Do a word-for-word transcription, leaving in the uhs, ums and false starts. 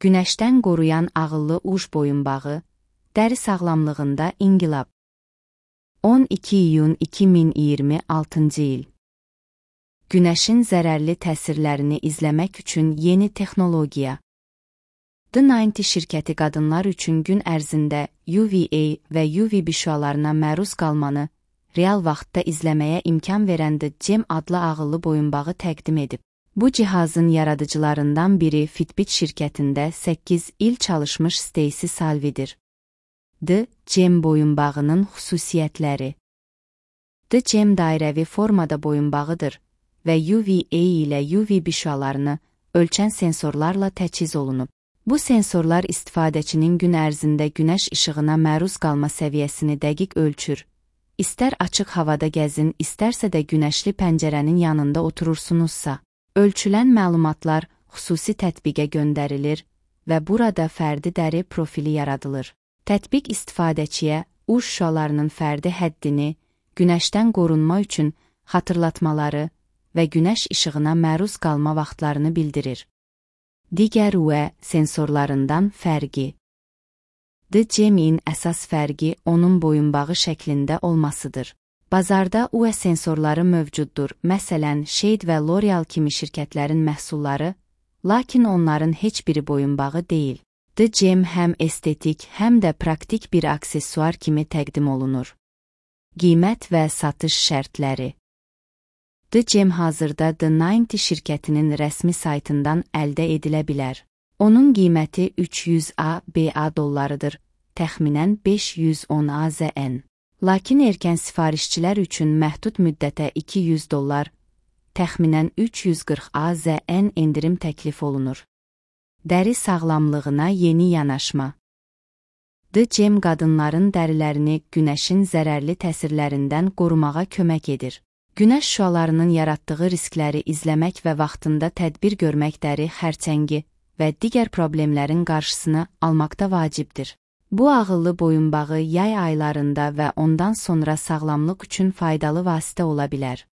Günəşdən qoruyan ağıllı uj boyunbağı, dəri sağlamlığında inqilab. on iki iyun iki min iyirmi altıncı il. Günəşin zərərli təsirlərini izləmək üçün yeni texnologiya. The ninety şirkəti qadınlar üçün gün ərzində U V A və U V B şüalarına məruz qalmanı real vaxtda izləməyə imkan verən The Gem adlı ağıllı boyunbağı təqdim edib. Bu cihazın yaradıcılarından biri Fitbit şirkətində səkkiz il çalışmış Stacy Salvidir. The Gem boyunbağının xüsusiyyətləri. The Gem dairəvi formada boyunbağıdır və U V A ilə U V B şüalarını ölçən sensorlarla təchiz olunub. Bu sensorlar istifadəçinin gün ərzində günəş işığına məruz qalma səviyyəsini dəqiq ölçür. İstər açıq havada gəzin, istərsə də günəşli pəncərənin yanında oturursunuzsa, ölçülən məlumatlar xüsusi tətbiqə göndərilir və burada fərdi dəri profili yaradılır. Tətbiq istifadəçiyə uj şüalarının fərdi həddini, günəşdən qorunma üçün xatırlatmaları və günəş işığına məruz qalma vaxtlarını bildirir. Digər U V A sensorlarından fərqi. The Gem'in əsas fərqi onun boyunbağı şəklində olmasıdır. Bazarda U V A sensorları mövcuddur, məsələn, Shade və L'Oreal kimi şirkətlərin məhsulları, lakin onların heç biri boyunbağı deyil. The Gem həm estetik, həm də praktik bir aksesuar kimi təqdim olunur. Qiymət və satış şərtləri. The Gem hazırda The ninety şirkətinin rəsmi saytından əldə edilə bilər. Onun qiyməti üç yüz A B A dollarıdır, təxminən beş yüz on A Z N. Lakin erkən sifarişçilər üçün məhdud müddətə iki yüz dollar, təxminən üç yüz qırx A Z N endirim təklif olunur. Dəri sağlamlığına yeni yanaşma. The Gem qadınların dərilərini günəşin zərərli təsirlərindən qorumağa kömək edir. Günəş şüalarının yaratdığı riskləri izləmək və vaxtında tədbir görmək dəri xərçəngi və digər problemlərin qarşısını almaqda vacibdir. Bu ağıllı boyunbağı yay aylarında və ondan sonra sağlamlıq üçün faydalı vasitə ola bilər.